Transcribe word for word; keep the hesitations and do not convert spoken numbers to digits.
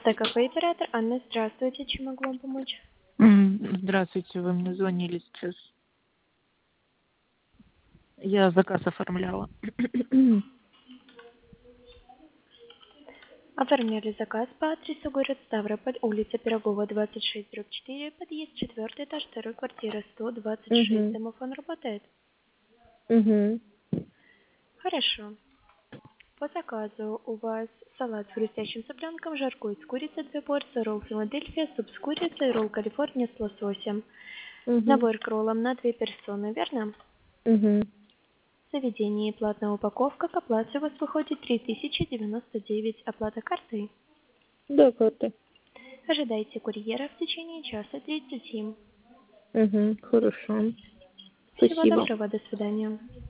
Так, как вы оператор? Анна, здравствуйте. Чем могу вам помочь? М, Здравствуйте, вы мне звонили сейчас. Я заказ оформляла. Оформляли заказ по адресу город Ставрополь, улица Пирогова, двадцать шесть, дробь четыре, подъезд четвертый этаж, второй квартира, сто двадцать шесть. Угу. Домофон работает? Угу. Хорошо. По заказу у вас салат с хрустящим цыпленком, жаркой с курицей, две порции, ролл Филадельфия, суп с курицей, ролл Калифорния с лососем. Угу. Набор к роллам на две персоны, верно? Угу. В заведении платная упаковка, к оплате у вас выходит три тысячи девяносто девять. Оплата картой. Да, карта. Ожидайте курьера в течение часа тридцати. Угу. Хорошо. Всего Спасибо. доброго, до свидания.